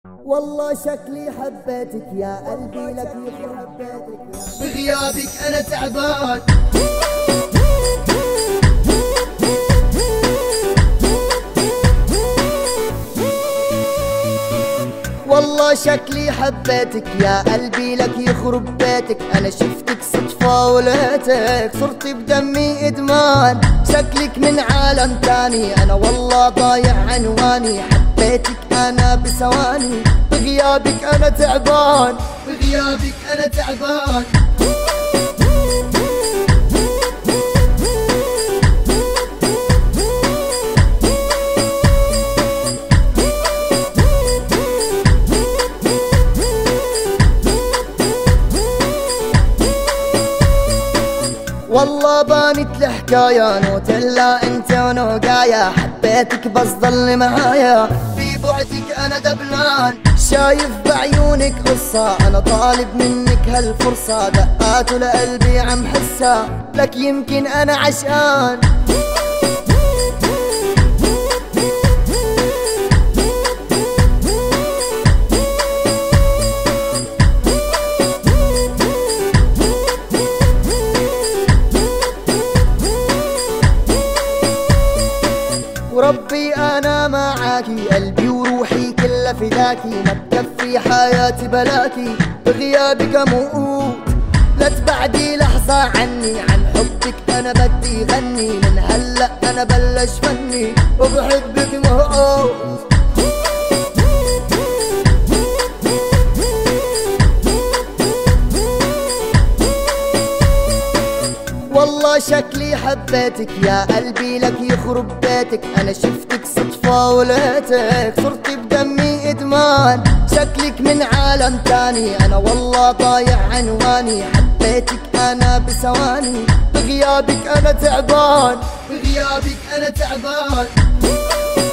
والله شكلي حبيتك يا قلبي لك حبيتك بغيابك أنا تعبان. والله شكلي حبيتك يا قلبي لك يخرب بيتك. انا شفتك صدفة ولقيتك صرت بدمي ادمان. شكلك من عالم تاني انا والله ضايع عنواني. حبيتك انا بثواني بغيابك انا تعبان. بغيابك أنا تعبان. والله بانت الحكاية نوتيلا انت ونوقايا. حبيتك بس ضل معايا في بعدك أنا دبلان. شايف بعيونك قصة انا طالب منك هالفرصة. دقات لقلبي عم حسها لك يمكن انا عشقان. وربي انا معاكي قلبي وروحي كلها فداكي. ما تكفي حياتي بلاكي بغيابك اموت. لا تبعدي لحظة عني عن حبك انا بدي غني. من هلا انا بلش فني وبحبك موت. والله شكلي حبيتك يا قلبي لك يخرب بيتك. انا شفتك صدفة ولقيتك صرت بدمي ادمان. شكلك من عالم تاني انا والله ضايع عنواني. حبيتك انا بثواني بغيابك انا تعبان. بغيابك أنا تعبان.